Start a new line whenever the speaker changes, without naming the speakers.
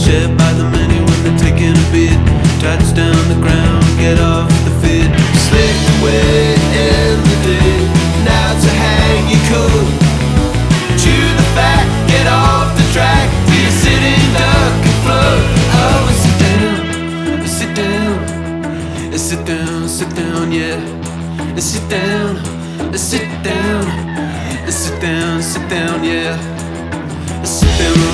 shared by the many when they're taking a beat. Touchdown the ground, get off the feet. Slick away in the day, now to hang your coat. Chew the fat, get off the track. Be a sitting duck and float. Oh, sit down, sit down, sit down, sit down, yeah. Sit down, sit down, sit down, sit down, yeah. Sit down